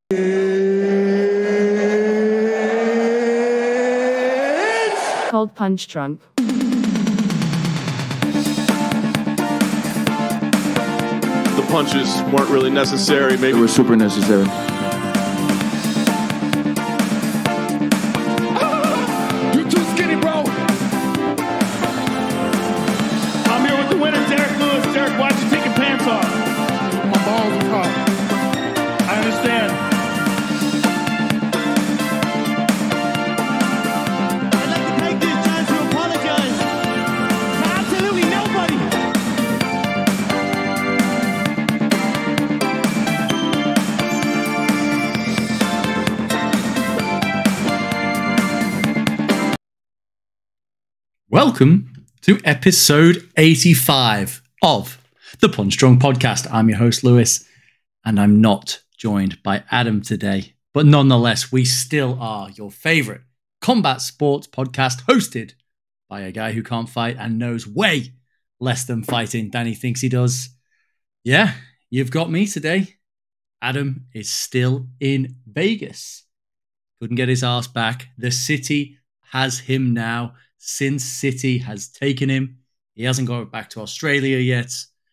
It's called Punch Drunk. The punches weren't really necessary. Maybe They were super necessary. You too skinny, bro. I'm here with the winner, Derek Lewis. Derek, why'd you take your pants off? My balls are hot. I understand. I'd like to take this chance to apologize to absolutely nobody. Welcome to episode 85 of the Punch Drunk Podcast. I'm your host, Lewis, and I'm not joined by Adam today. But nonetheless, we still are your favorite combat sports podcast hosted by a guy who can't fight and knows way less than fighting than he thinks he does. Yeah, you've got me today. Adam is still in Vegas. Couldn't get his ass back. The city has him now. Sin City has taken him. He hasn't got back to Australia yet.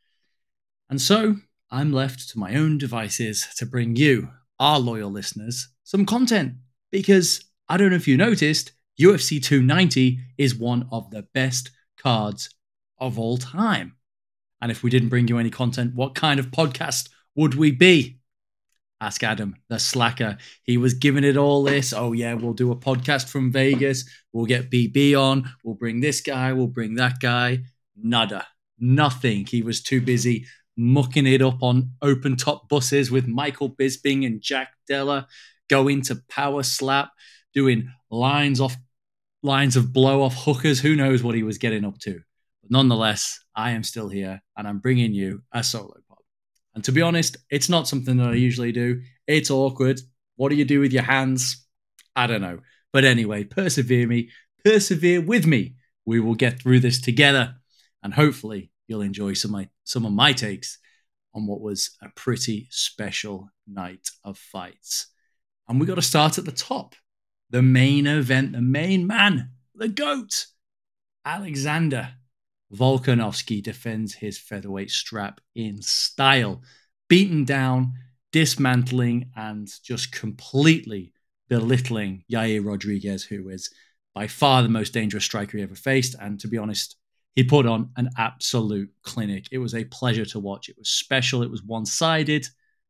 And so I'm left to my own devices to bring you, our loyal listeners, some content. Because I don't know if you noticed, UFC 290 is one of the best cards of all time. And if we didn't bring you any content, what kind of podcast would we be? Ask Adam, the slacker. He was giving it all this. Oh, yeah, we'll do a podcast from Vegas. We'll get BB on. We'll bring this guy. We'll bring that guy. Nada. Nothing. He was too busy mucking it up on open top buses with Michael Bisping and Jack Della, going to Power Slap, doing lines of blow off hookers. Who knows what he was getting up to? But nonetheless, I am still here and I'm bringing you a solo pod. And to be honest, it's not something that I usually do. It's awkward. What do you do with your hands? I don't know. But anyway, persevere with me. We will get through this together. And hopefully you'll enjoy some of my takes on what was a pretty special night of fights. And we got to start at the top. The main event, the main man, the GOAT, Alexander Volkanovski defends his featherweight strap in style, beaten down, dismantling, and just completely belittling Yair Rodriguez, who is by far the most dangerous striker he ever faced. And to be honest, he put on an absolute clinic. It was a pleasure to watch. It was special. It was one-sided.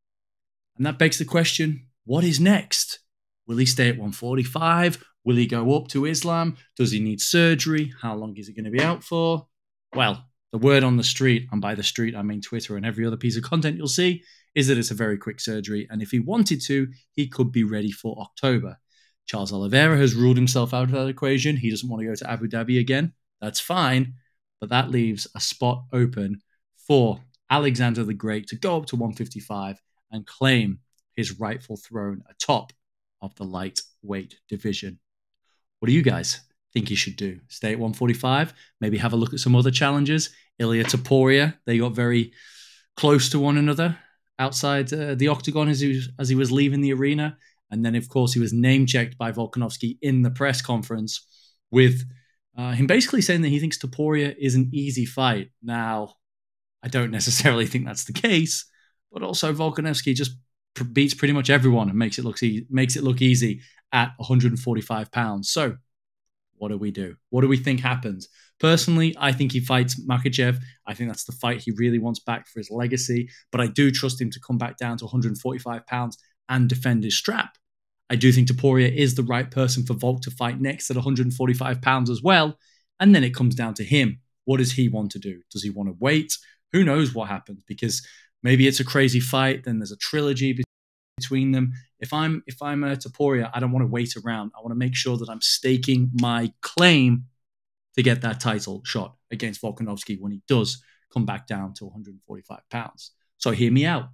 And that begs the question, what is next? Will he stay at 145? Will he go up to Islam? Does he need surgery? How long is he going to be out for? Well, the word on the street, and by the street I mean Twitter and every other piece of content you'll see, is that it's a very quick surgery. And if he wanted to, he could be ready for October. Charles Oliveira has ruled himself out of that equation. He doesn't want to go to Abu Dhabi again. That's fine. But that leaves a spot open for Alexander the Great to go up to 155 and claim his rightful throne atop of the lightweight division. What do you guys think he should do? Stay at 145, maybe have a look at some other challengers. Ilia Topuria, they got very close to one another outside the octagon as he was leaving the arena. And then, of course, he was name-checked by Volkanovski in the press conference with him basically saying that he thinks Topuria is an easy fight. Now, I don't necessarily think that's the case, but also Volkanovski just beats pretty much everyone and makes it look easy at 145 pounds. So what do we do? What do we think happens? Personally, I think he fights Makhachev. I think that's the fight he really wants back for his legacy. But I do trust him to come back down to 145 pounds and defend his strap. I do think Topuria is the right person for Volk to fight next at 145 pounds as well. And then it comes down to him. What does he want to do? Does he want to wait? Who knows what happens? Because maybe it's a crazy fight. Then there's a trilogy between them. If I'm Topuria, I don't want to wait around. I want to make sure that I'm staking my claim to get that title shot against Volkanovski when he does come back down to 145 pounds. So hear me out.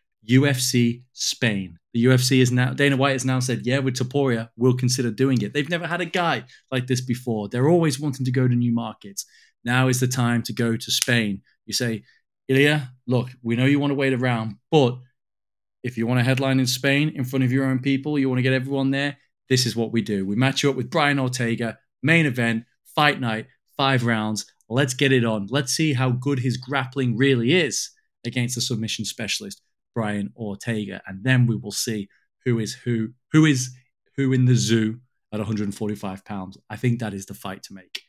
UFC Spain. The UFC is now, Dana White has now said, yeah, with Topuria, we'll consider doing it. They've never had a guy like this before. They're always wanting to go to new markets. Now is the time to go to Spain. You say, Ilia, look, we know you want to wait around, but if you want to headline in Spain in front of your own people, you want to get everyone there, this is what we do. We match you up with Brian Ortega, main event, fight night, 5 rounds. Let's get it on. Let's see how good his grappling really is against the submission specialist, Brian Ortega. And then we will see who is who in the zoo at 145 pounds. I think that is the fight to make.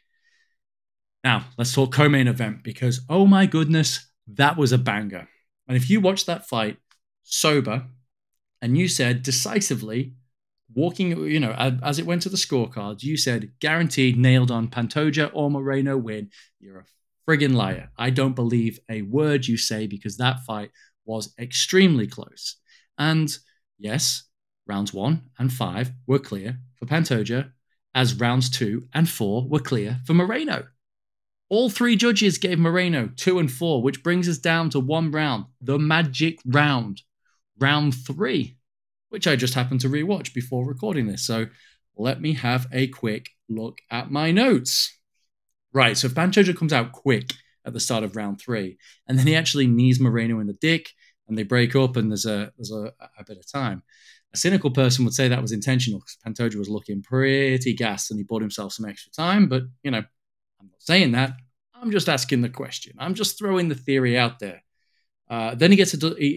Now, let's talk co-main event because, oh my goodness, that was a banger. And if you watched that fight sober and you said decisively, walking, as it went to the scorecards, you said guaranteed, nailed on, Pantoja or Moreno win, you're a friggin' liar. I don't believe a word you say because that fight was extremely close. And yes, rounds 1 and 5 were clear for Pantoja, as rounds 2 and 4 were clear for Moreno. All 3 judges gave Moreno 2 and 4, which brings us down to 1 round, the magic round, round 3, which I just happened to rewatch before recording this. So let me have a quick look at my notes. Right, so if Pantoja comes out quick at the start of round 3, and then he actually knees Moreno in the dick, and they break up, and there's a bit of time. A cynical person would say that was intentional because Pantoja was looking pretty gassed and he bought himself some extra time. But, I'm not saying that. I'm just asking the question. I'm just throwing the theory out there. Then he gets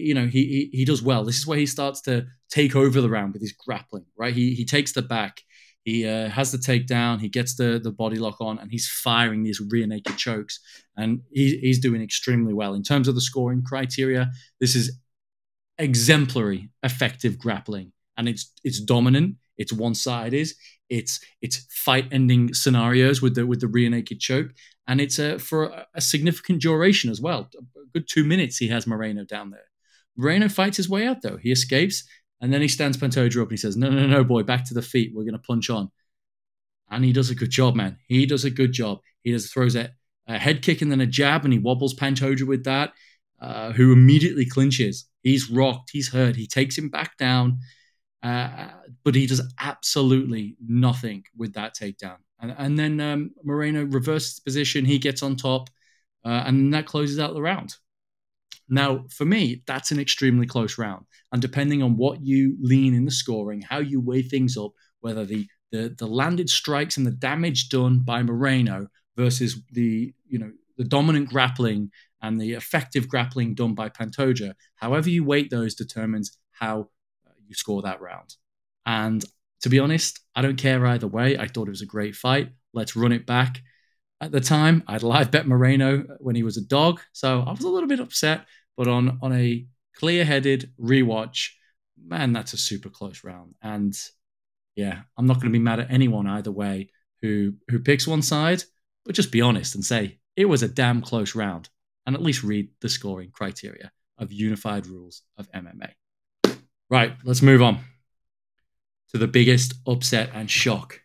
he does well. This is where he starts to take over the round with his grappling, right? He takes the back. He has the takedown. He gets the body lock on, and he's firing these rear naked chokes. And he's doing extremely well. In terms of the scoring criteria, this is exemplary, effective grappling. And it's dominant. It's one-sided. It's fight-ending scenarios with the rear naked choke. And it's for a significant duration as well. A good 2 minutes he has Moreno down there. Moreno fights his way out, though. He escapes, and then he stands Pantoja up and he says, no, boy, back to the feet. We're going to punch on. And he does a good job, man. He does a good job. He throws a head kick and then a jab, and he wobbles Pantoja with that, who immediately clinches. He's rocked. He's hurt. He takes him back down, but he does absolutely nothing with that takedown. And then Moreno reverses position. He gets on top, and that closes out the round. Now, for me, that's an extremely close round. And depending on what you lean in the scoring, how you weigh things up, whether the landed strikes and the damage done by Moreno versus the dominant grappling and the effective grappling done by Pantoja, however you weight those determines how you score that round. And to be honest, I don't care either way. I thought it was a great fight. Let's run it back. At the time, I'd live bet Moreno when he was a dog, so I was a little bit upset. But on a clear-headed rewatch, man, that's a super close round. And yeah, I'm not going to be mad at anyone either way who picks one side, but just be honest and say it was a damn close round, and at least read the scoring criteria of unified rules of MMA. Right, let's move on to the biggest upset and shock.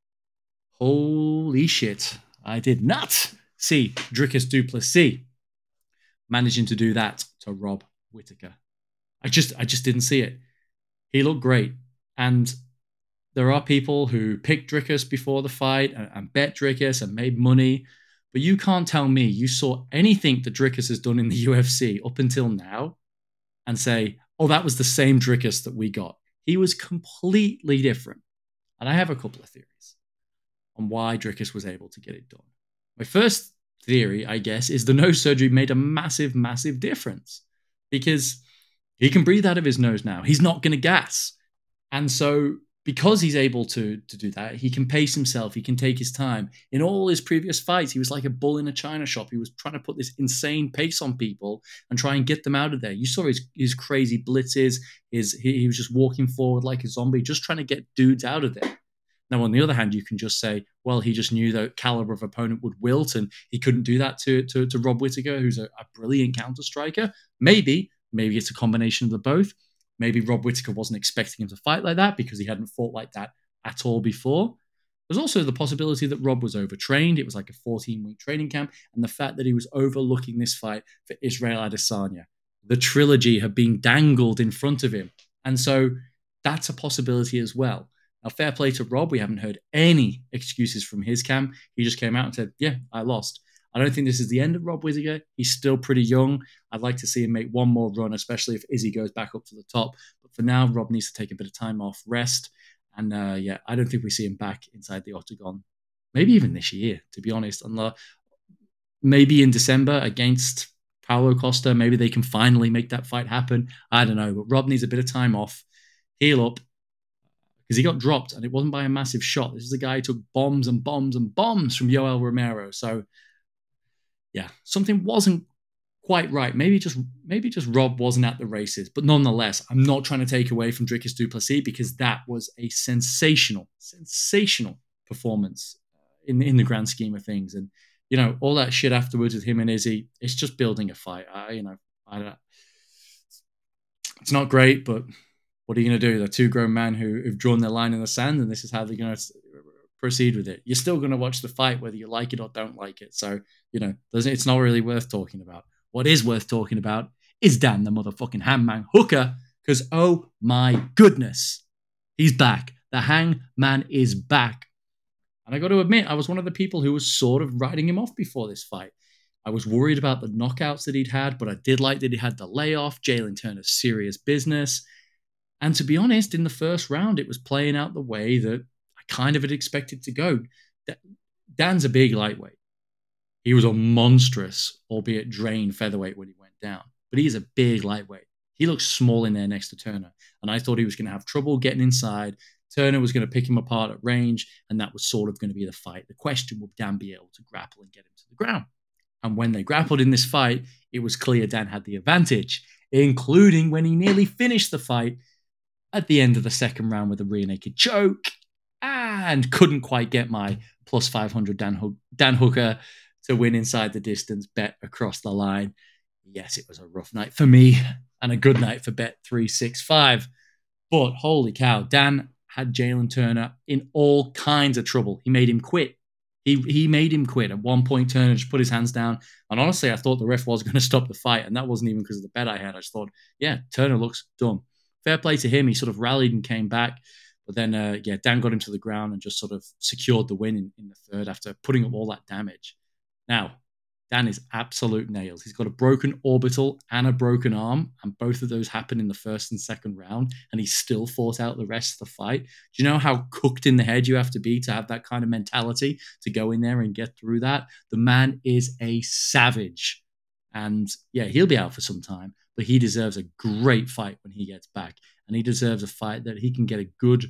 Holy shit. I did not see Dricus du Plessis managing to do that to Rob Whittaker. I just didn't see it. He looked great. And there are people who picked Dricus before the fight and bet Dricus and made money. But you can't tell me you saw anything that Dricus has done in the UFC up until now and say, oh, that was the same Dricus that we got. He was completely different. And I have a couple of theories on why Dricus was able to get it done. My first theory, I guess, is the nose surgery made a massive, massive difference because he can breathe out of his nose now. He's not going to gas. And so because he's able to do that, he can pace himself. He can take his time. In all his previous fights, he was like a bull in a china shop. He was trying to put this insane pace on people and try and get them out of there. You saw his crazy blitzes. He was just walking forward like a zombie, just trying to get dudes out of there. Now, on the other hand, you can just say, well, he just knew that caliber of opponent would wilt, and he couldn't do that to Rob Whittaker, who's a brilliant counter striker. Maybe it's a combination of the both. Maybe Rob Whittaker wasn't expecting him to fight like that because he hadn't fought like that at all before. There's also the possibility that Rob was overtrained. It was like a 14-week training camp, and the fact that he was overlooking this fight for Israel Adesanya. The trilogy had been dangled in front of him, and so that's a possibility as well. Now, fair play to Rob. We haven't heard any excuses from his camp. He just came out and said, yeah, I lost. I don't think this is the end of Rob Whittaker. He's still pretty young. I'd like to see him make one more run, especially if Izzy goes back up to the top. But for now, Rob needs to take a bit of time off, rest. And I don't think we see him back inside the octagon. Maybe even this year, to be honest. Maybe in December against Paulo Costa, maybe they can finally make that fight happen. I don't know. But Rob needs a bit of time off, heal up, because he got dropped, and it wasn't by a massive shot. This is a guy who took bombs and bombs and bombs from Yoel Romero. So, yeah, something wasn't quite right. Maybe just Rob wasn't at the races. But nonetheless, I'm not trying to take away from Dricus du Plessis, because that was a sensational performance in the grand scheme of things. And, you know, all that shit afterwards with him and Izzy, it's just building a fight. It's not great, but what are you going to do? They're two grown men who've drawn their line in the sand, and this is how they're going to proceed with it. You're still going to watch the fight whether you like it or don't like it. So, you know, it's not really worth talking about. What is worth talking about is Dan the motherfucking Hangman Hooker, because, oh my goodness, he's back. The Hangman is back. And I got to admit, I was one of the people who was sort of writing him off before this fight. I was worried about the knockouts that he'd had, but I did like that he had the layoff. Jalen Turner's serious business. And to be honest, in the first round, it was playing out the way that I kind of had expected to go. Dan's a big lightweight. He was a monstrous, albeit drained featherweight when he went down. But he's a big lightweight. He looks small in there next to Turner. And I thought he was going to have trouble getting inside. Turner was going to pick him apart at range, and that was sort of going to be the fight. The question, will Dan be able to grapple and get him to the ground? And when they grappled in this fight, it was clear Dan had the advantage, including when he nearly finished the fight at the end of the second round with a rear naked choke, and couldn't quite get my plus 500 Dan Hooker to win inside the distance bet across the line. Yes, it was a rough night for me and a good night for Bet365. But holy cow, Dan had Jalen Turner in all kinds of trouble. He made him quit. He made him quit. At one point, Turner just put his hands down. And honestly, I thought the ref was going to stop the fight. And that wasn't even because of the bet I had. I just thought, yeah, Turner looks done. Fair play to him. He sort of rallied and came back. But then, Dan got him to the ground and just sort of secured the win in the third after putting up all that damage. Now, Dan is absolute nails. He's got a broken orbital and a broken arm, and both of those happened in the first and second round, and he still fought out the rest of the fight. Do you know how cooked in the head you have to be to have that kind of mentality to go in there and get through that? The man is a savage. And yeah, he'll be out for some time, but he deserves a great fight when he gets back, and he deserves a fight that he can get a good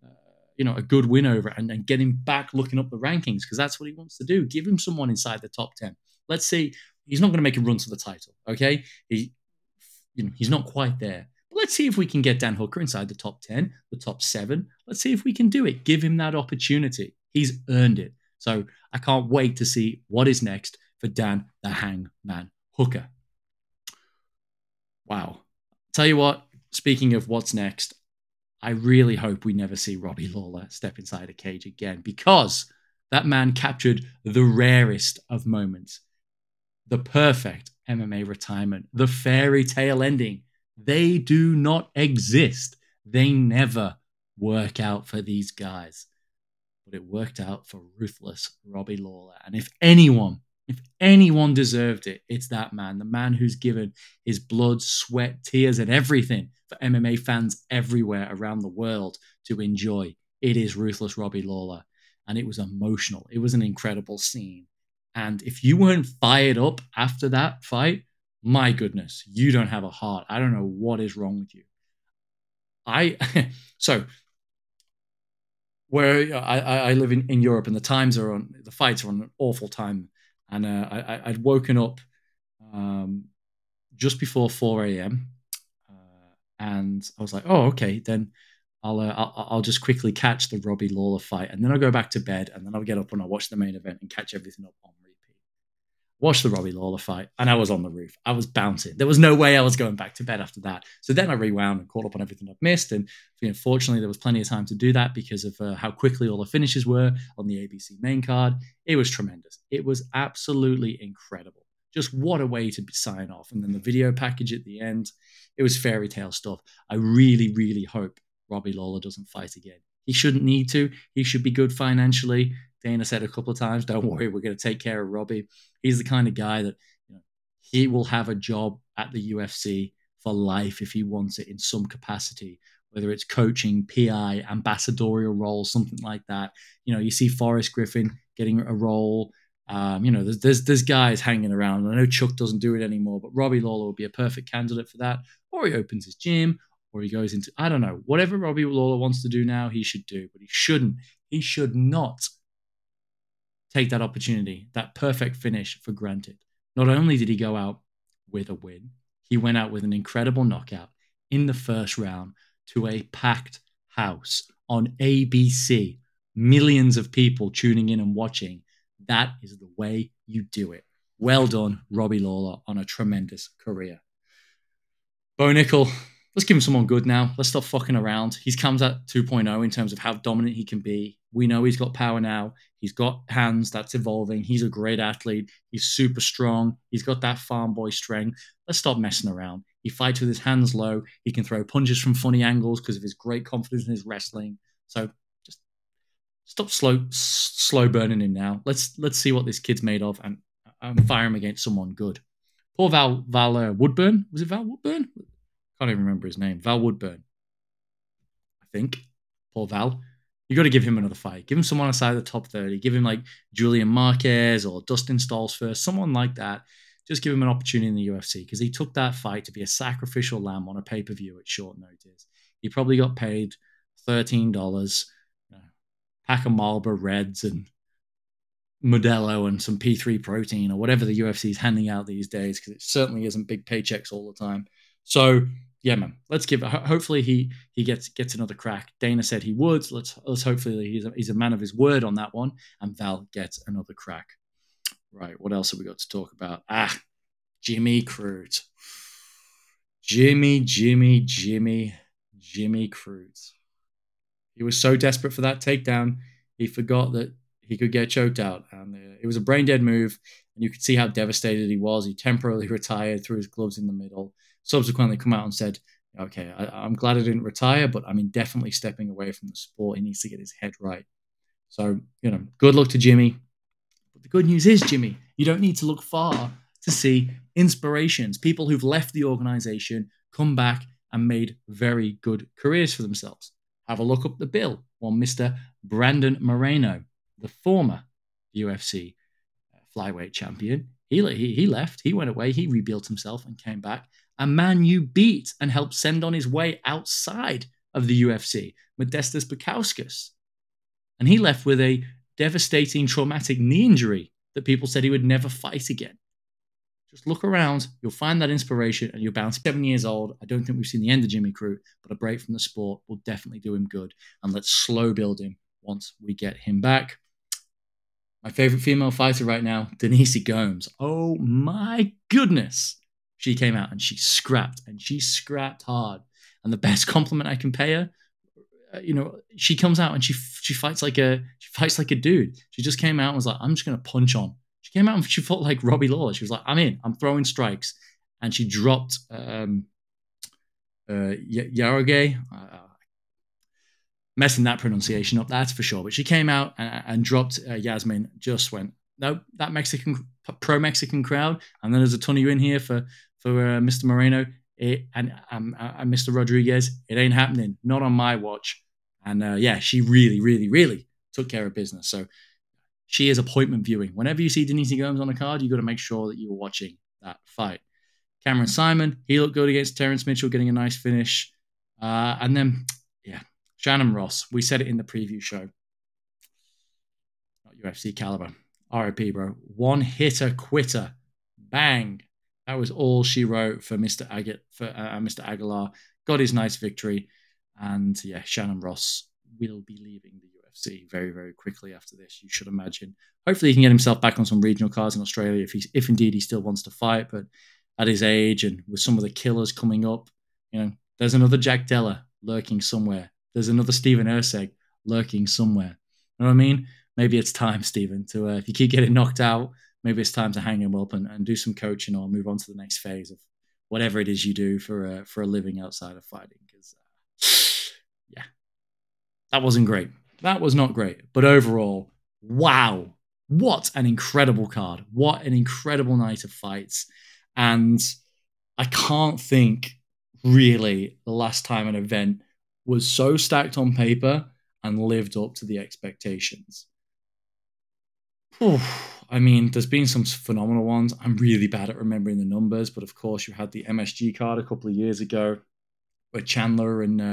win over and get him back looking up the rankings, because that's what he wants to do. Give him someone inside the top 10. Let's see. He's not going to make a run to the title, okay? He's not quite there. But let's see if we can get Dan Hooker inside the top 10, the top 7. Let's see if we can do it. Give him that opportunity. He's earned it. So I can't wait to see what is next for Dan the Hangman Hooker. Wow. Tell you what, speaking of what's next, I really hope we never see Robbie Lawler step inside a cage again, because that man captured the rarest of moments. The perfect MMA retirement, the fairy tale ending. They do not exist. They never work out for these guys. But it worked out for ruthless Robbie Lawler. And if anyone deserved it, it's that man. The man who's given his blood, sweat, tears, and everything for MMA fans everywhere around the world to enjoy. It is ruthless Robbie Lawler. And it was emotional. It was an incredible scene. And if you weren't fired up after that fight, my goodness, you don't have a heart. I don't know what is wrong with you. I live in Europe, and the fights are on an awful time. And I'd woken up just before 4 a.m. And I was like, oh, okay, then I'll just quickly catch the Robbie Lawler fight, and then I'll go back to bed, and then I'll get up and I'll watch the main event and catch everything up on repeat. Watch the Robbie Lawler fight, and I was on the roof. I was bouncing. There was no way I was going back to bed after that. So then I rewound and caught up on everything I've missed, and fortunately there was plenty of time to do that because of how quickly all the finishes were on the ABC main card. It was tremendous. It was absolutely incredible. Just what a way to sign off. And then the video package at the end, it was fairy tale stuff. I really, really hope Robbie Lawler doesn't fight again. He shouldn't need to. He should be good financially. Dana said a couple of times, don't worry, we're going to take care of Robbie. He's the kind of guy that he will have a job at the UFC for life if he wants it in some capacity, whether it's coaching, PI, ambassadorial roles, something like that. You see Forrest Griffin getting a role. There's guys hanging around. I know Chuck doesn't do it anymore, but Robbie Lawler will be a perfect candidate for that. Or he opens his gym, or he goes into, I don't know, whatever Robbie Lawler wants to do now, he should do, but he shouldn't. He should not take that opportunity, that perfect finish for granted. Not only did he go out with a win, he went out with an incredible knockout in the first round to a packed house on ABC. Millions of people tuning in and watching. That is the way you do it. Well done, Robbie Lawler, on a tremendous career. Bo Nickel, let's give him someone good now. Let's stop fucking around. He's comes at 2.0 in terms of how dominant he can be. We know he's got power now. He's got hands. That's evolving. He's a great athlete. He's super strong. He's got that farm boy strength. Let's stop messing around. He fights with his hands low. He can throw punches from funny angles because of his great confidence in his wrestling. So just stop slow burning him now. Let's see what this kid's made of and fire him against someone good. Poor Val Woodburn. Was it Val Woodburn? Can't even remember his name. Val Woodburn, I think. Poor Val. You got to give him another fight. Give him someone outside the top 30. Give him like Julian Marquez or Dustin Stolz first, someone like that. Just give him an opportunity in the UFC because he took that fight to be a sacrificial lamb on a pay-per-view at short notice. He probably got paid $13, pack of Marlboro Reds and Modelo and some P3 protein or whatever the UFC is handing out these days because it certainly isn't big paychecks all the time. So yeah, man, let's give it. Hopefully he gets another crack. Dana said he would. Let's hopefully he's a man of his word on that one, and Val gets another crack. Right, what else have we got to talk about? Jimmy Crute. Jimmy Crute. He was so desperate for that takedown, he forgot that he could get choked out, and it was a brain dead move. And you could see how devastated he was. He temporarily retired, threw his gloves in the middle. Subsequently come out and said, okay, I'm glad I didn't retire, but I'm definitely stepping away from the sport. He needs to get his head right. So, good luck to Jimmy. But the good news is, Jimmy, you don't need to look far to see inspirations, people who've left the organization, come back and made very good careers for themselves. Have a look up the bill. One Mr. Brandon Moreno, the former UFC flyweight champion. He left, he went away, he rebuilt himself and came back. A man you beat and helped send on his way outside of the UFC, Modestas Bukauskas. And he left with a devastating, traumatic knee injury that people said he would never fight again. Just look around, you'll find that inspiration, and you're bound. 7 years old. I don't think we've seen the end of Jimmy Crute, but a break from the sport will definitely do him good. And let's slow build him once we get him back. My favorite female fighter right now, Denise Gomes. Oh my goodness. She came out and she scrapped hard. And the best compliment I can pay her, she comes out and she fights like a dude. She just came out and was like, I'm just going to punch on. She came out and she fought like Robbie Lawler. She was like, I'm throwing strikes. And she dropped Yaroge. Messing that pronunciation up, that's for sure. But she came out and dropped Yasmin, just went, no, that pro-Mexican crowd. And then there's a ton of you in here for Mr. Moreno and Mr. Rodriguez. It ain't happening. Not on my watch. And she really took care of business. So she is appointment viewing. Whenever you see Denise Gomes on the card, you got to make sure that you're watching that fight. Cameron Simon, he looked good against Terrence Mitchell, getting a nice finish. And then, Shannon Ross. We said it in the preview show. Not UFC caliber. RIP, bro. One hitter quitter. Bang. That was all she wrote for Mr. Aguilar. Got his nice victory. And Shannon Ross will be leaving the UFC very, very quickly after this, you should imagine. Hopefully he can get himself back on some regional cards in Australia if indeed he still wants to fight. But at his age and with some of the killers coming up, there's another Jack Della lurking somewhere. There's another Steven Erceg lurking somewhere. You know what I mean? Maybe it's time, Steven, to if you keep getting knocked out, maybe it's time to hang him up and do some coaching or move on to the next phase of whatever it is you do for a living outside of fighting. Because that wasn't great. That was not great. But overall, wow, what an incredible card. What an incredible night of fights. And I can't think really the last time an event was so stacked on paper and lived up to the expectations. I mean, there's been some phenomenal ones. I'm really bad at remembering the numbers, but of course, you had the MSG card a couple of years ago where Chandler and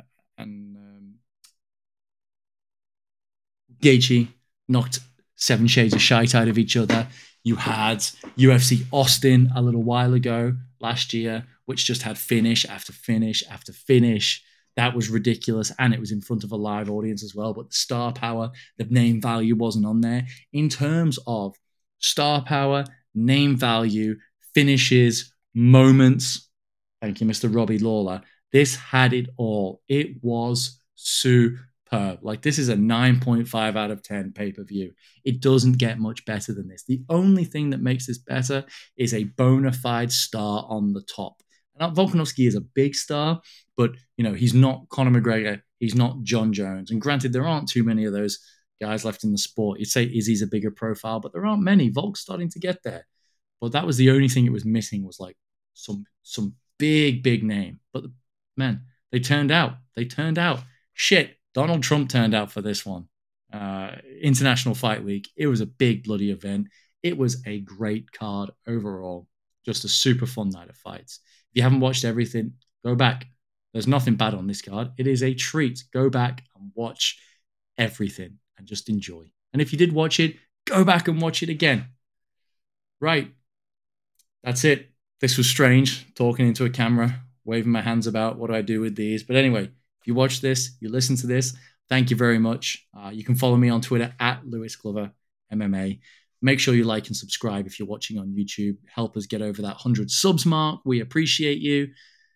Gaethje knocked 7 shades of shite out of each other. You had UFC Austin a little while ago last year, which just had finish after finish after finish. That was ridiculous, and it was in front of a live audience as well. But the star power, the name value wasn't on there. In terms of star power, name value, finishes, moments, thank you, Mr. Robbie Lawler, this had it all. It was superb. Like, this is a 9.5 out of 10 pay-per-view. It doesn't get much better than this. The only thing that makes this better is a bona fide star on the top. Now, Volkanovski is a big star, but he's not Conor McGregor. He's not John Jones. And granted, there aren't too many of those guys left in the sport. You'd say Izzy's a bigger profile, but there aren't many. Volk's starting to get there. But that was the only thing it was missing, was like some big name. But man, they turned out. Shit, Donald Trump turned out for this one. International Fight Week. It was a big bloody event. It was a great card overall. Just a super fun night of fights. If you haven't watched everything, go back. There's nothing bad on this card. It is a treat. Go back and watch everything and just enjoy. And if you did watch it, go back and watch it again. Right. That's it. This was strange, talking into a camera, waving my hands about. What do I do with these? But anyway, if you watch this, you listen to this, thank you very much. You can follow me on Twitter at Lewis Glover MMA. Make sure you like and subscribe if you're watching on YouTube. Help us get over that 100 subs mark. We appreciate you.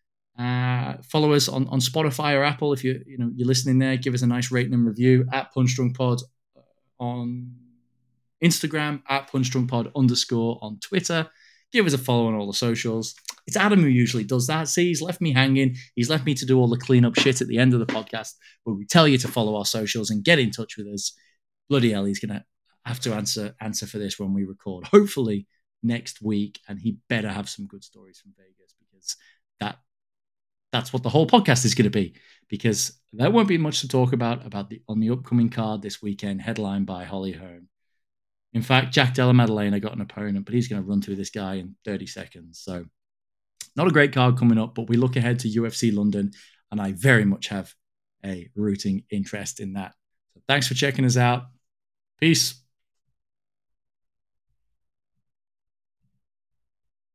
Follow us on Spotify or Apple if you're listening there. Give us a nice rating and review at PunchDrunkPod on Instagram, at PunchDrunkPod_ on Twitter. Give us a follow on all the socials. It's Adam who usually does that. See, he's left me hanging. He's left me to do all the cleanup shit at the end of the podcast where we tell you to follow our socials and get in touch with us. Bloody hell, he's going to have to answer for this when we record. Hopefully next week, and he better have some good stories from Vegas, because that's what the whole podcast is going to be, because there won't be much to talk about on the upcoming card this weekend, headlined by Holly Holm. In fact, Jack Della Maddalena got an opponent, but he's going to run through this guy in 30 seconds. So not a great card coming up, but we look ahead to UFC London, and I very much have a rooting interest in that. So thanks for checking us out. Peace.